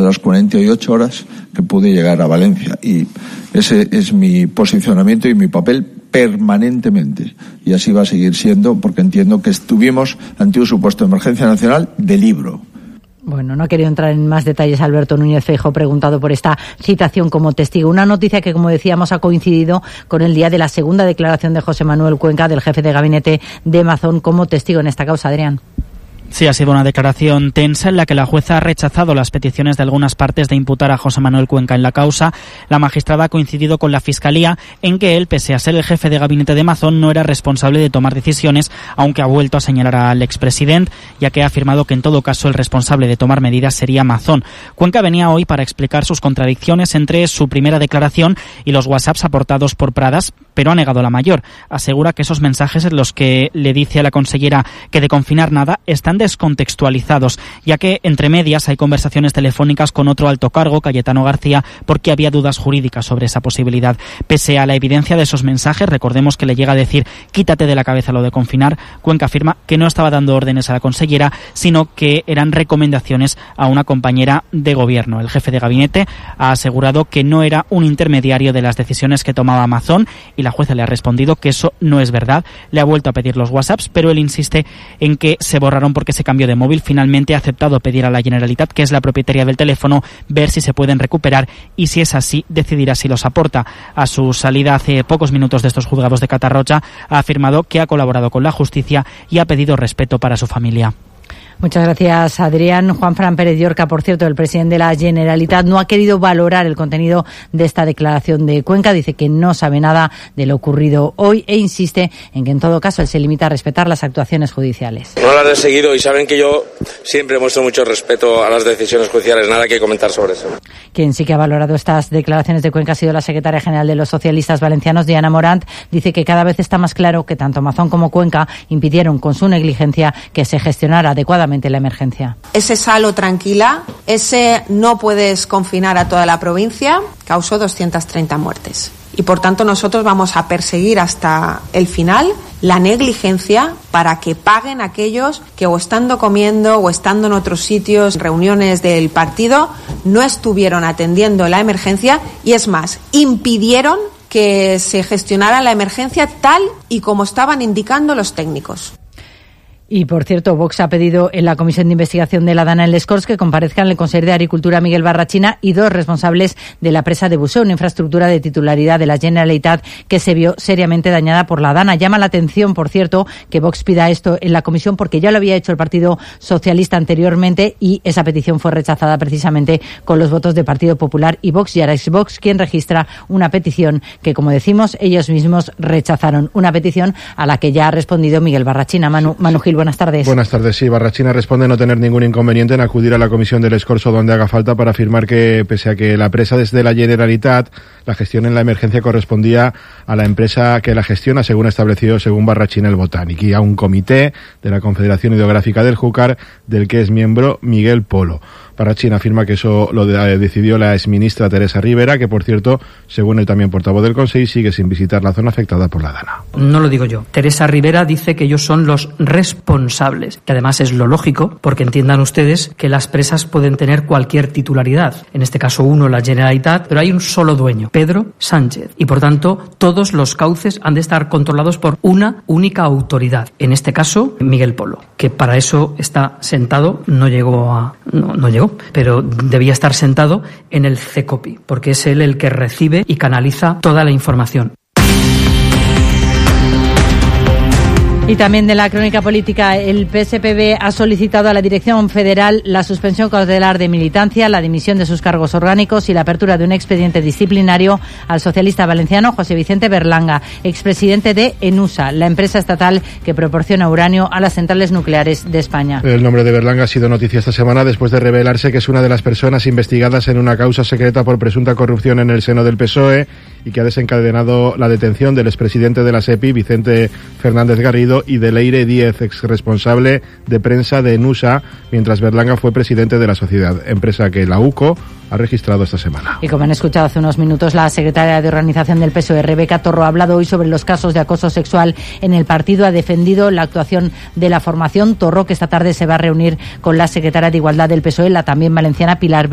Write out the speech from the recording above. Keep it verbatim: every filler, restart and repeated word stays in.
las cuarenta y ocho horas que pude llegar a Valencia. Y ese es mi posicionamiento y mi papel permanentemente. Y así va a seguir siendo, porque entiendo que estuvimos ante un supuesto de emergencia nacional de libro. Bueno, no ha querido entrar en más detalles Alberto Núñez Feijóo, preguntado por esta citación como testigo. Una noticia que, como decíamos, ha coincidido con el día de la segunda declaración de José Manuel Cuenca, del jefe de gabinete de Mazón, como testigo en esta causa. Adrián. Sí, ha sido una declaración tensa en la que la jueza ha rechazado las peticiones de algunas partes de imputar a José Manuel Cuenca en la causa. La magistrada ha coincidido con la Fiscalía en que él, pese a ser el jefe de gabinete de Mazón, no era responsable de tomar decisiones, aunque ha vuelto a señalar al expresidente, ya que ha afirmado que en todo caso el responsable de tomar medidas sería Mazón. Cuenca venía hoy para explicar sus contradicciones entre su primera declaración y los WhatsApps aportados por Pradas, pero ha negado la mayor. Asegura que esos mensajes en los que le dice a la consellera que de confinar nada están descontextualizados, ya que entre medias hay conversaciones telefónicas con otro alto cargo, Cayetano García, porque había dudas jurídicas sobre esa posibilidad. Pese a la evidencia de esos mensajes, recordemos que le llega a decir quítate de la cabeza lo de confinar. Cuenca afirma que no estaba dando órdenes a la consellera, sino que eran recomendaciones a una compañera de gobierno. El jefe de gabinete ha asegurado que no era un intermediario de las decisiones que tomaba Mazón y la jueza le ha respondido que eso no es verdad. Le ha vuelto a pedir los WhatsApps, pero él insiste en que se borraron porque se cambió de móvil. Finalmente ha aceptado pedir a la Generalitat, que es la propietaria del teléfono, ver si se pueden recuperar y, si es así, decidirá si los aporta. A su salida hace pocos minutos de estos juzgados de Catarroja, ha afirmado que ha colaborado con la justicia y ha pedido respeto para su familia. Muchas gracias, Adrián. Juanfran Pérez Llorca, por cierto, el presidente de la Generalitat, no ha querido valorar el contenido de esta declaración de Cuenca. Dice que no sabe nada de lo ocurrido hoy e insiste en que, en todo caso, él se limita a respetar las actuaciones judiciales. No las he seguido y saben que yo siempre muestro mucho respeto a las decisiones judiciales. Nada que comentar sobre eso. Quien sí que ha valorado estas declaraciones de Cuenca ha sido la secretaria general de los socialistas valencianos, Diana Morant. Dice que cada vez está más claro que tanto Mazón como Cuenca impidieron con su negligencia que se gestionara adecuadamente la emergencia. Ese salo tranquila, ese no puedes confinar a toda la provincia, causó doscientas treinta muertes. Y por tanto nosotros vamos a perseguir hasta el final la negligencia para que paguen aquellos que, o estando comiendo o estando en otros sitios, reuniones del partido, no estuvieron atendiendo la emergencia y, es más, impidieron que se gestionara la emergencia tal y como estaban indicando los técnicos. Y, por cierto, Vox ha pedido en la Comisión de Investigación de la Dana en Les Corts que comparezcan el conseller de Agricultura, Miguel Barrachina, y dos responsables de la presa de Bussó, una infraestructura de titularidad de la Generalitat que se vio seriamente dañada por la Dana. Llama la atención, por cierto, que Vox pida esto en la comisión, porque ya lo había hecho el Partido Socialista anteriormente y esa petición fue rechazada precisamente con los votos de Partido Popular y Vox, y ahora es Vox quien registra una petición que, como decimos, ellos mismos rechazaron. Una petición a la que ya ha respondido Miguel Barrachina. Manu, Manu Gil, buenas tardes. Buenas tardes, sí. Barrachina responde no tener ningún inconveniente en acudir a la comisión del Escorzo donde haga falta para afirmar que, pese a que la presa desde la Generalitat, la gestión en la emergencia correspondía a la empresa que la gestiona, según establecido según Barrachina el Botánic, y a un comité de la Confederación Hidrográfica del Júcar, del que es miembro Miguel Polo. Barrachina afirma que eso lo de, decidió la exministra Teresa Rivera, que, por cierto, según el también portavoz del Consejo, sigue sin visitar la zona afectada por la Dana. No lo digo yo. Teresa Rivera dice que ellos son los responsables, que además es lo lógico, porque entiendan ustedes que las presas pueden tener cualquier titularidad. En este caso, uno, la Generalitat, pero hay un solo dueño, Pedro Sánchez, y por tanto todos los cauces han de estar controlados por una única autoridad. En este caso, Miguel Polo, que para eso está sentado, no llegó a... no, no llegó, pero debía estar sentado en el CECOPI, porque es él el que recibe y canaliza toda la información. Y también de la crónica política, el P S P B ha solicitado a la Dirección Federal la suspensión cautelar de militancia, la dimisión de sus cargos orgánicos y la apertura de un expediente disciplinario al socialista valenciano José Vicente Berlanga, expresidente de ENUSA, la empresa estatal que proporciona uranio a las centrales nucleares de España. El nombre de Berlanga ha sido noticia esta semana después de revelarse que es una de las personas investigadas en una causa secreta por presunta corrupción en el seno del P S O E y que ha desencadenado la detención del expresidente de la SEPI, Vicente Fernández Garrido, y de Leire Díez, exresponsable de prensa de ENUSA, mientras Berlanga fue presidente de la sociedad, empresa que la UCO ha registrado esta semana. Y como han escuchado hace unos minutos, la secretaria de Organización del P S O E, Rebeca Torro, ha hablado hoy sobre los casos de acoso sexual en el partido, ha defendido la actuación de la formación. Torro, que esta tarde se va a reunir con la secretaria de Igualdad del P S O E, la también valenciana Pilar